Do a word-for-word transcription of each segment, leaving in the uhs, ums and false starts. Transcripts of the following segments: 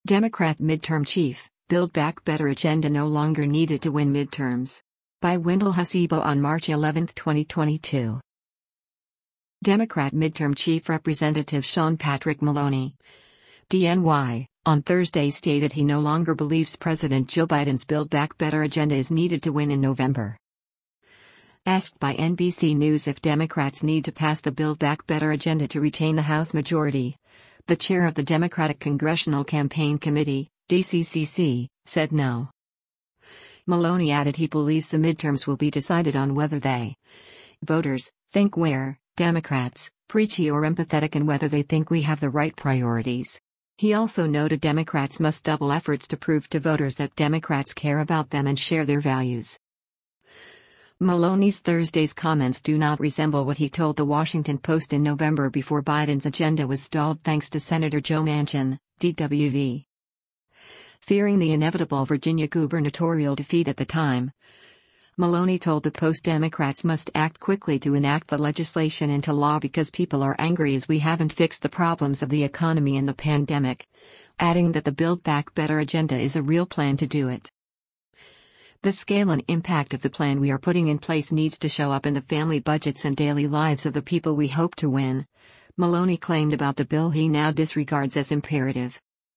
Democrat midterm chief, Build Back Better agenda no longer needed to win midterms. By Wendell Hasibo on March eleventh, twenty twenty-two. Democrat midterm chief Representative Sean Patrick Maloney, D N Y, on Thursday stated he no longer believes President Joe Biden's Build Back Better agenda is needed to win in November. Asked by N B C News if Democrats need to pass the Build Back Better agenda to retain the House majority, the chair of the Democratic Congressional Campaign Committee, D C C C, said no. Maloney added he believes the midterms will be decided on whether they, voters, think we're, Democrats, preachy or empathetic and whether they think we have the right priorities. He also noted Democrats must double efforts to prove to voters that Democrats care about them and share their values. Maloney's Thursday's comments do not resemble what he told The Washington Post in November before Biden's agenda was stalled thanks to Senator Joe Manchin, D W V. Fearing the inevitable Virginia gubernatorial defeat at the time, Maloney told the Post Democrats must act quickly to enact the legislation into law because people are angry as we haven't fixed the problems of the economy and the pandemic, adding that the Build Back Better agenda is a real plan to do it. The scale and impact of the plan we are putting in place needs to show up in the family budgets and daily lives of the people we hope to win, Maloney claimed about the bill he now disregards as imperative.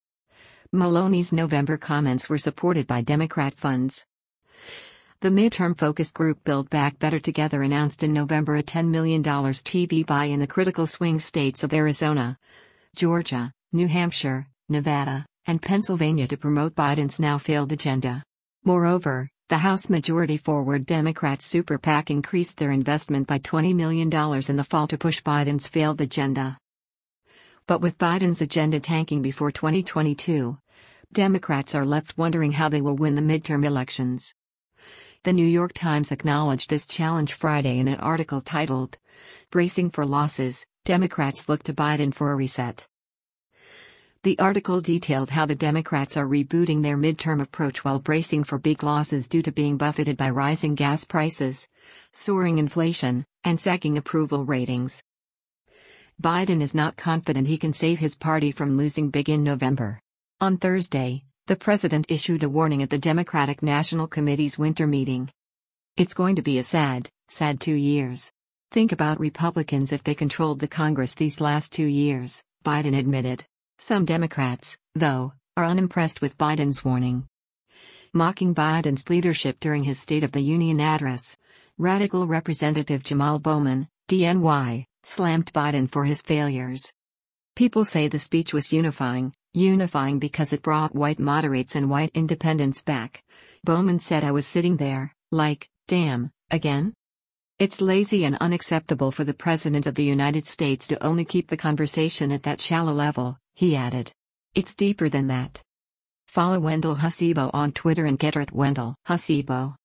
Maloney's November comments were supported by Democrat funds. The midterm-focused group Build Back Better Together announced in November a ten million dollars T V buy in the critical swing states of Arizona, Georgia, New Hampshire, Nevada, and Pennsylvania to promote Biden's now-failed agenda. Moreover, the House Majority Forward Democrat Super PAC increased their investment by twenty million dollars in the fall to push Biden's failed agenda. But with Biden's agenda tanking before twenty twenty-two, Democrats are left wondering how they will win the midterm elections. The New York Times acknowledged this challenge Friday in an article titled, "Bracing for Losses, Democrats Look to Biden for a Reset." The article detailed how the Democrats are rebooting their midterm approach while bracing for big losses due to being buffeted by rising gas prices, soaring inflation, and sagging approval ratings. Biden is not confident he can save his party from losing big in November. On Thursday, the president issued a warning at the Democratic National Committee's winter meeting. "It's going to be a sad, sad two years. Think about Republicans if they controlled the Congress these last two years," Biden admitted. Some Democrats, though, are unimpressed with Biden's warning. Mocking Biden's leadership during his State of the Union address, Radical Representative Jamal Bowman, D N Y, slammed Biden for his failures. "People say the speech was unifying, unifying because it brought white moderates and white independents back," Bowman said. "I was sitting there, like, damn, again? It's lazy and unacceptable for the President of the United States to only keep the conversation at that shallow level," he added. "It's deeper than that." Follow Wendell Hasibo on Twitter and get at Wendell Hasibo.